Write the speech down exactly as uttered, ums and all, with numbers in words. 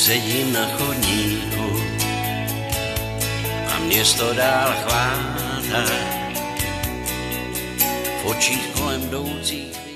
sedím na chodníku a město dál chvátá v očích kolem jdoucích.